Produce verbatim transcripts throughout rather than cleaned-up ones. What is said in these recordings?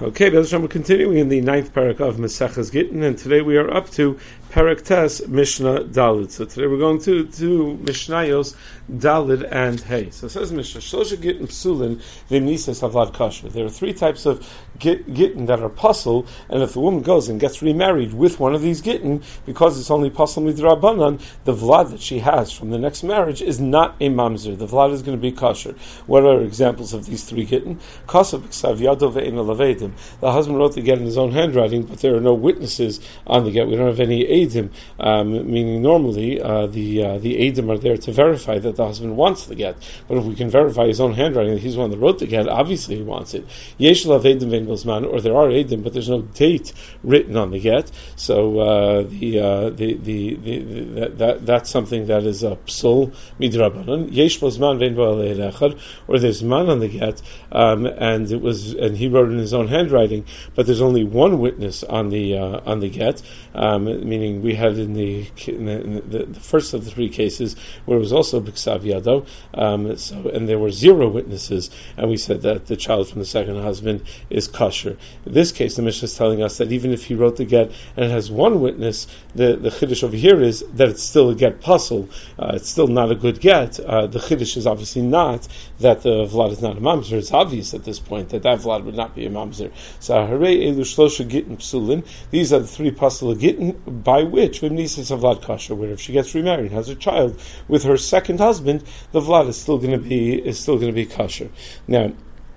Okay, we're continuing in the ninth parak of Maseches Gittin, and today we are up to Parak Tes Mishnah Dalid. So today we're going to to Mishnayos Dalid and Hey. So it says Mishnah Shlosha Gittin Psulin V'Nisas Havlad Kasher. There are three types of git, Gittin that are puzzle, and if the woman goes and gets remarried with one of these Gittin, because it's only puzzle midrabanan, the Vlad that she has from the next marriage is not a mamzer. The Vlad is going to be kasher. What are examples of these three Gittin? Kasav Ksav Yado Ve'ena Lavedim. The husband wrote the get in his own handwriting, but there are no witnesses on the get. We don't have any eidim, um, meaning normally uh, the uh, the eidim are there to verify that the husband wants the get. But if we can verify his own handwriting that he's the one that wrote the get, obviously he wants it. Yesh lav eidim vein b'zman, or there are eidim, but there's no date written on the get. So uh, the, uh, the, the the the that, that that's something that is a psul midrabanan. Yesh b'zman vein b'alei echad, or there's man on the get, um, and it was and he wrote in his own handwriting, but there's only one witness on the uh, on the get, um, meaning we had in the in, the, in the, the first of the three cases where it was also b'ksav yado, um, so and there were zero witnesses, and we said that the child from the second husband is kosher. In this case, the Mishnah is telling us that even if he wrote the get and it has one witness, the the chiddush over here is that it's still a get puzzle. Uh, it's still not a good get. Uh, the chiddush is obviously not that the vlad is not a mamzer. It's obvious at this point that that vlad would not be a mamzer. So harei elu shlosha gittin psulin. These are the three pasal gittin by which v'mnisas vlad kasher, where if she gets remarried and has a child with her second husband, the vlad is still going to be is still going to be kasher. Now,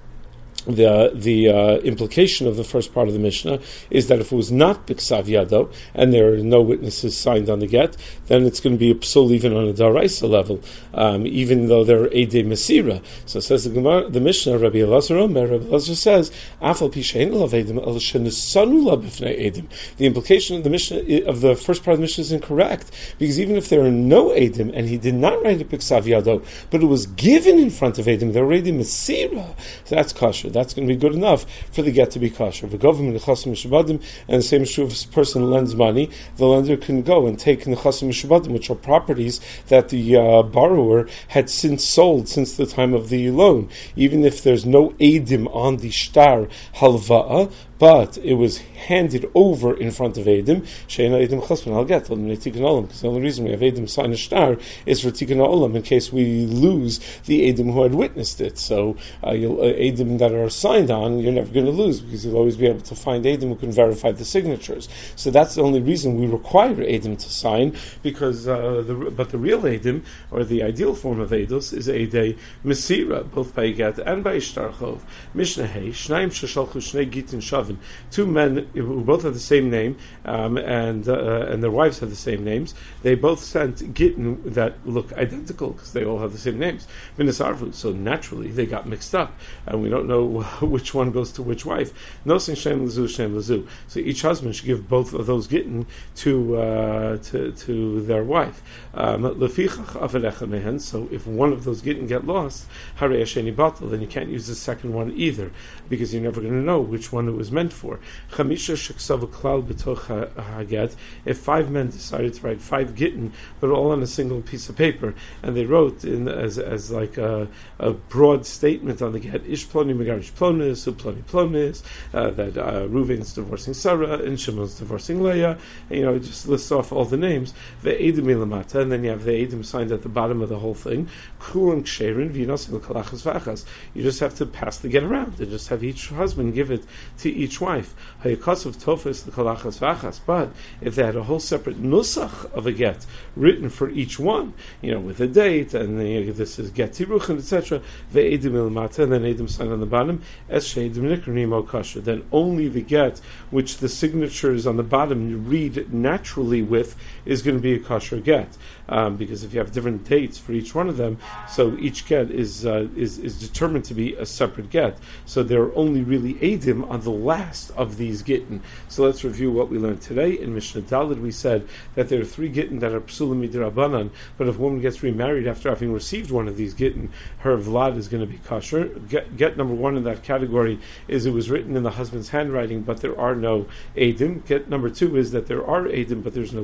The the uh, implication of the first part of the Mishnah is that if it was not b'ksav yado and there are no witnesses signed on the get, then it's going to be a psul even on a daraisa level, um, even though there are edei mesira. So it says the Gemara, the Mishnah, Rabbi Elazar Omer, Rabbi Elazar says, Afal pishein lavedim el shenesanu la b'fnei edim. The implication of the Mishnah of the first part of the Mishnah is incorrect, because even if there are no edim and he did not write a b'ksav yado, but it was given in front of edim, there are edei mesira, so that's kosher. That's going to be good enough for the get to be kosher. The government and the same is true if a person lends money, the lender can go and take nechasim mishubadim, which are properties that the uh, borrower had since sold since the time of the loan, even if there's no edim on the shtar halva'a, but it was handed over in front of Eidim. Sheina Eidim Chasman, I'll get them in Tikkun Olam, because the only reason we have Eidim sign a shtar is for Tikkun Olam, in case we lose the Eidim who had witnessed it. So uh, you'll, uh, Eidim that are signed on, you're never going to lose, because you'll always be able to find Eidim who can verify the signatures. So that's the only reason we require Eidim to sign, because uh, the, but the real Eidim, or the ideal form of Eidos, is Eidei Mesira, both by Get and by Shtar Chov. Mishnah Hey, Shnaim Sheshalchu Shnei Gitin Shav. Two men who both have the same name, um, and uh, and their wives have the same names. They both sent gittin that look identical because they all have the same names. Minasarvu. So naturally they got mixed up, and we don't know which one goes to which wife. Nosing shem lazu shem lazu. So each husband should give both of those gittin to uh, to to their wife. Lefichach avelecha mehen. So if one of those gittin get lost, harei asheni batal, then you can't use the second one either, because you're never going to know which one it was meant for. Chamisha sheksav klal b'toch haget. If five men decided to write five gittin, but all on a single piece of paper, and they wrote in as as like a, a broad statement on the get, ish ploni megarish plonis, uploni plonis, uh, that uh, Reuven's divorcing Sarah and Shimon's divorcing Leah, and, you know, it just lists off all the names. The edim ilamata, and then you have the edim signed at the bottom of the whole thing. Kulam ksherin v'yinos v'kalachas v'achas. You just have to pass the get around, and just have each husband give it to each wife. Hayakos tofes the kalachas v'achas. But if they had a whole separate nusach of a get written for each one, you know, with a date, and the, this is get tiruchin, et cetera, ve'edim ilmata, and then edim sign on the bottom, es she'edim nikranimo kasher. Then only the get which the signatures on the bottom you read naturally with is going to be a kosher get, um, because if you have different dates for each one of them, so each get is uh, is is determined to be a separate get. So there are only really edim on the last of these gittin. So let's review what we learned today. In Mishnah Daled we said that there are three gittin that are psulim midrabanan, but if a woman gets remarried after having received one of these gittin, her vlad is going to be kosher. Get, get number one in that category is it was written in the husband's handwriting, but there are no edim. Get number two is that there are edim, but there's no date.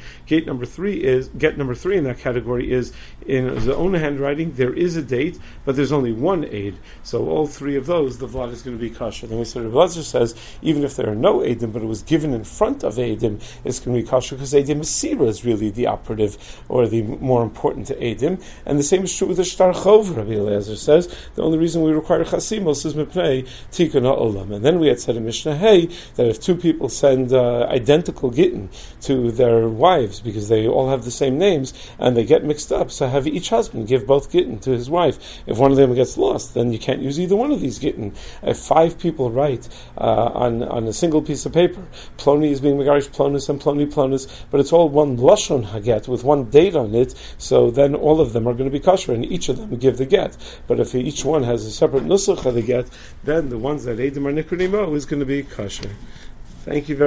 Gate number three is get number three in that category is in the own handwriting. There is a date, but there's only one aid. So all three of those, the vlad is going to be kosher. Then we said Rav Elazar says even if there are no eidim, but it was given in front of eidim, it's going to be kosher because eidim mesira is really the operative or the more important to eidim. And the same is true with the shtar chov. Rabbi Elazar says the only reason we require chasimos is mipnei tikkun ha'olam. And then we had said in Mishnah Hey that if two people send uh, identical gittin to their wives because they all have the same names and they get mixed up, so have each husband give both gittin to his wife. If one of them gets lost, then you can't use either one of these gittin. If five people write uh, on on a single piece of paper, Ploni is being megarish Plonus and Ploni Plonus, but it's all one lashon haget with one date on it, so then all of them are going to be kosher and each of them give the get. But if each one has a separate nusach of the get, then the ones that eidim are nikranimo is going to be kosher. Thank you very much.